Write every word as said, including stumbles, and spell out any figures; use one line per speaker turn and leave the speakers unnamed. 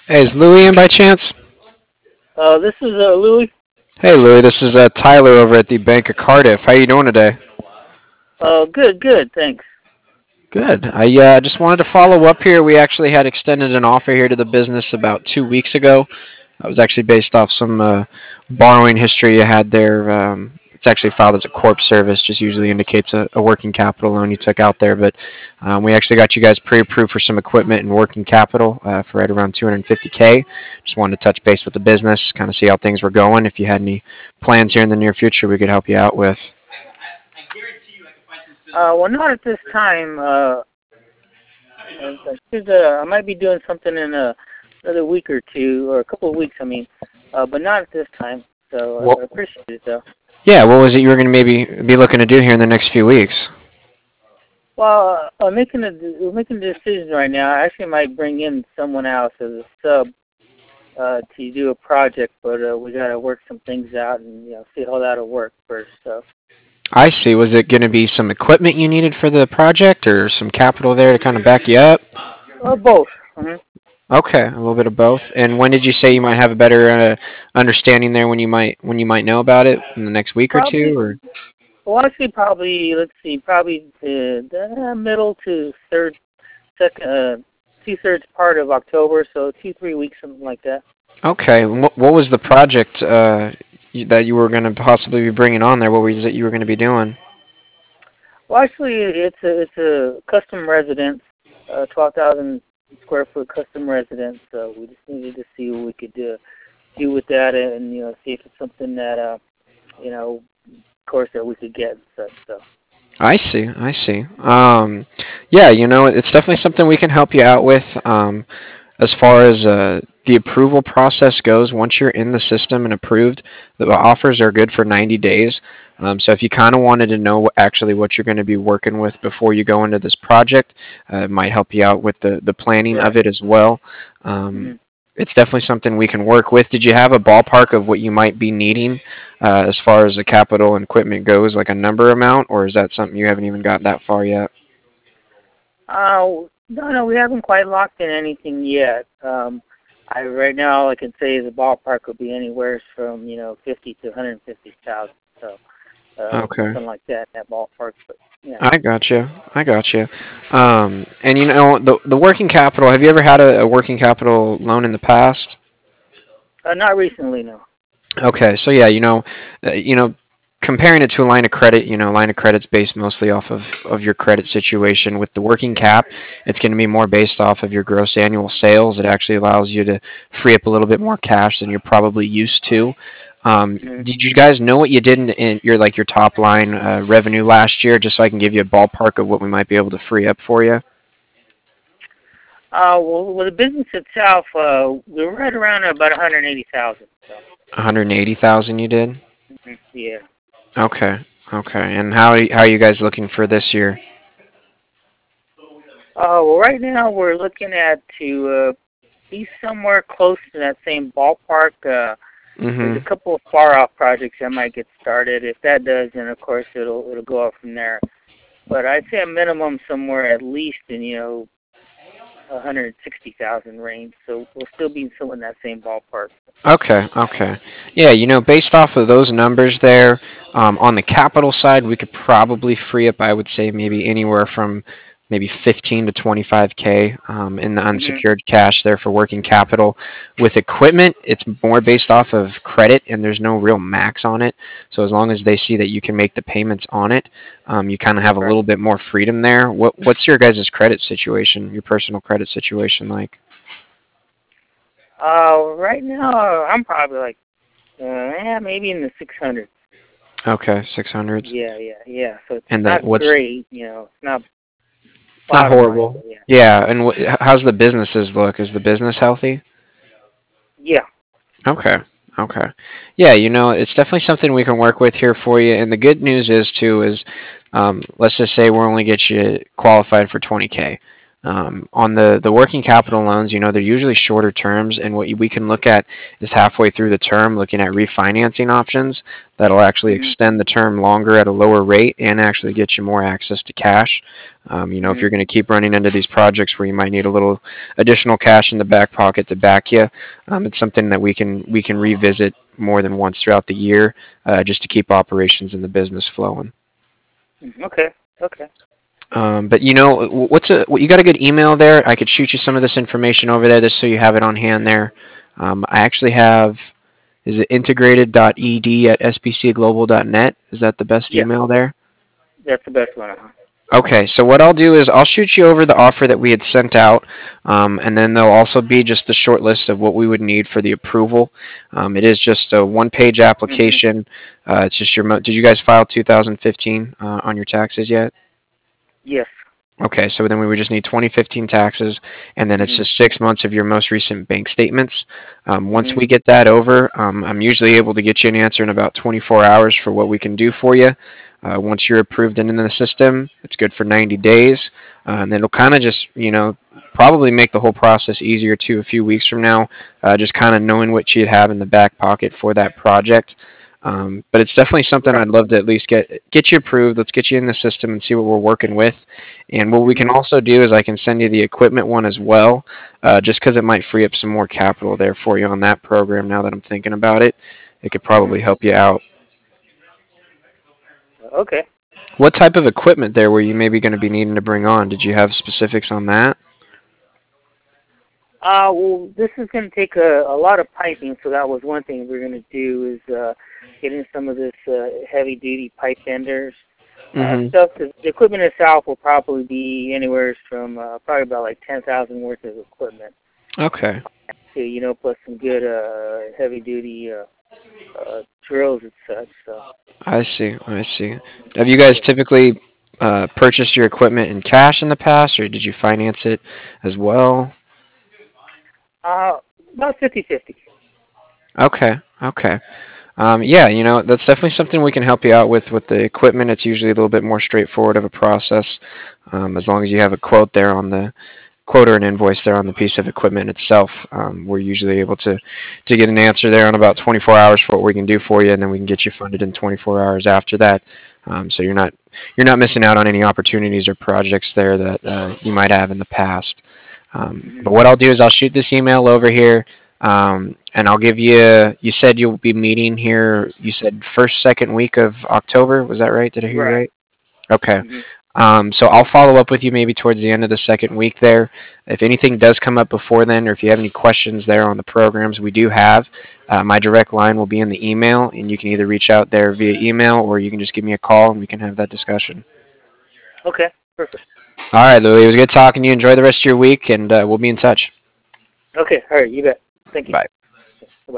Hey, is Louie in by chance?
Uh, this is uh, Louis.
Hey, Louie, this is uh, Tyler over at the Bank of Cardiff. How you doing today?
Uh, good, good, thanks.
Good. I uh, just wanted to follow up here. We actually had extended an offer here to the business about two weeks ago. That was actually based off some uh, borrowing history you had there. Um, it's actually filed as a corp service, just usually indicates a, a working capital loan you took out there. But um, we actually got you guys pre-approved for some equipment and working capital uh, for right around two hundred fifty k. Just wanted to touch base with the business, kind of see how things were going. If you had any plans here in the near future, we could help you out with.
Uh, well, not at this time. Uh, I, I should, uh, I might be doing something in a, another week or two, or a couple of weeks, I mean, uh, but not at this time. So I,
Well,
I appreciate it, though.
yeah, what was it you were going to maybe be looking to do here in the next few weeks?
Well, uh, I'm making a, we're making a decision right now. I actually might bring in someone else as a sub uh, to do a project, but uh, we got to work some things out and you know see how that'll work first. So
I see. Was it going to be some equipment you needed for the project or some capital there to kind of back you up?
uh, both. Mm-hmm.
Okay, a little bit of both. And when did you say you might have a better uh, understanding there when you might when you might know about it in the next week or two
Probably.
or
Well, actually, probably let's see, probably the, the middle to third, second, uh, two thirds part of October, so two three weeks, something like that.
Okay, what what was the project uh you- that you were going to possibly be bringing on there? What was it you were going to be doing?
Well, actually, it's a it's a custom residence, uh, twelve thousand square foot custom residence. So we just needed to see what we could do do with that, and you know, see if it's something that uh, you know, of course, that we could get and such. So.
I see. I see. Um yeah, you know, it's definitely something we can help you out with. Um as far as uh, the approval process goes, once you're in the system and approved, the offers are good for ninety days. Um, so if you kind of wanted to know what, actually what you're going to be working with before you go into this project, uh, it might help you out with the, the planning of
Right.
it as well. Um,
Mhm.
it's definitely something we can work with. Did you have a ballpark of what you might be needing uh, as far as the capital and equipment goes, like a number amount, or is that something you haven't even got that far yet?
Uh, no, no, we haven't quite locked in anything yet. Um, I right now all I can say is the ballpark could be anywhere from you know fifty to one hundred fifty thousand. So uh,
Okay.
something like that, that ballpark. But yeah,
I got you. I got you. Um, and you know the the working capital. Have you ever had a, a working capital loan in the past?
uh, not recently, no.
Okay, so yeah, you know, uh, you know, comparing it to a line of credit, you know, line of credit's based mostly off of of your credit situation. With the working cap, it's going to be more based off of your gross annual sales. It actually allows you to free up a little bit more cash than you're probably used to. Um,
Mm-hmm.
did you guys know what you did in, in your like your top line uh, revenue last year, just so I can give you a ballpark of what we might be able to free up for you?
Uh, well, well, the business itself, uh, we're right around about one hundred eighty thousand. So
one hundred eighty thousand you did?
hmm yeah.
Okay. Okay. And how how are you guys looking for this year?
Uh, well, right now we're looking at to uh, be somewhere close to that same ballpark. Uh, There's
Mhm.
a couple of far off projects that might get started. If that does, then of course it'll it'll go up from there. But I'd say a minimum somewhere at least in you know one hundred sixty thousand range. So we'll still be still in that same ballpark.
Okay, okay. Yeah, you know, based off of those numbers there, um, on the capital side, we could probably free up, I would say, maybe anywhere from maybe fifteen to twenty-five k um, in the
Mhm.
unsecured cash there for working capital. With equipment, it's more based off of credit, and there's no real max on it. So as long as they see that you can make the payments on it, um, you kind of have a
Right.
little bit more freedom there. What What's your guys' credit situation, your personal credit situation like?
Uh, right now I'm probably like uh, yeah, maybe in the six hundred.
Okay, six hundreds.
Yeah, yeah, yeah. So it's
And that
not
what's
great, you know. It's not
not
bottom line,
horrible.
but yeah,
Yeah, and wh- how's the businesses look? Is the business healthy?
yeah.
Okay. Okay. Yeah, you know, it's definitely something we can work with here for you. And the good news is too is, um, let's just say we only get you qualified for twenty k. Um, on the, the working capital loans, you know, they're usually shorter terms, and what we can look at is halfway through the term looking at refinancing options that'll actually
Mm-hmm.
extend the term longer at a lower rate and actually get you more access to cash. Um, you know, if
Mm-hmm.
you're going to keep running into these projects where you might need a little additional cash in the back pocket to back you, um, it's something that we can we can revisit more than once throughout the year, uh, just to keep operations in the business flowing.
Mm-hmm. Okay. Okay.
Um, but you know, what's a you got a good email there? I could shoot you some of this information over there just so you have it on hand there. Um, I actually have is it integrated dot e d at s b c global dot net? Is that the best
Yeah,
email there?
that's the best one. Uh-huh.
Okay, so what I'll do is I'll shoot you over the offer that we had sent out, um, and then there'll also be just the short list of what we would need for the approval. Um, it is just a one-page
Mm-hmm.
application. Uh, it's just your. Mo- Did you guys file two thousand fifteen uh, on your taxes yet?
Yes.
Okay, so then we would just need twenty fifteen taxes, and then it's
Mm-hmm.
just six months of your most recent bank statements. Um, once
Mm-hmm.
we get that over, um, I'm usually able to get you an answer in about twenty-four hours for what we can do for you. Uh, once you're approved and in the system, it's good for ninety days, uh, and then it'll kind of just, you know, probably make the whole process easier too a few weeks from now, uh, just kind of knowing what you'd have in the back pocket for that project. Um, but it's definitely something
Right.
I'd love to at least get get you approved. Let's get you in the system and see what we're working with. And what we can
Mm-hmm.
also do is I can send you the equipment one as well, uh, just because it might free up some more capital there for you on that program. Now that I'm thinking about it, it could
Mm-hmm.
probably help you out.
Okay.
What type of equipment there were you maybe going to be needing to bring on? Did you have specifics on that?
Uh, well, this is going to take a, a lot of piping, so that was one thing we're going to do is uh, get in some of this uh, heavy-duty pipe benders. Uh,
Mm-hmm.
stuff, the, the equipment itself will probably be anywhere from uh, probably about like ten thousand worth of equipment.
Okay.
So, you know, plus some good uh, heavy-duty uh, uh, drills and such. So,
I see. I see. Have you guys
yeah.
typically uh, purchased your equipment in cash in the past, or did you finance it as well?
Uh, about fifty-fifty.
Okay. Okay. Um, yeah, you know, that's definitely something we can help you out with. With the equipment, it's usually a little bit more straightforward of a process. Um, as long as you have a quote there on the quote or an invoice there on the piece of equipment itself, um, we're usually able to, to get an answer there in about twenty-four hours for what we can do for you, and then we can get you funded in twenty-four hours after that. Um, so you're not you're not missing out on any opportunities or projects there that uh, you might have in the past. Um,
Mm-hmm.
but what I'll do is I'll shoot this email over here, um, and I'll give you. You said you'll be meeting here. You said first, second week of October. Was that right? Did I hear you
Right.
right? Okay.
Mm-hmm.
Um, so I'll follow up with you maybe towards the end of the second week there. If anything does come up before then, or if you have any questions there on the programs we do have, uh, my direct line will be in the email, and you can either reach out there via email or you can just give me a call and we can have that discussion.
Okay. Perfect.
All right, Louis. It was good talking to you. Enjoy the rest of your week, and uh, we'll be in touch.
Okay. All right. You bet. Thank you.
Bye.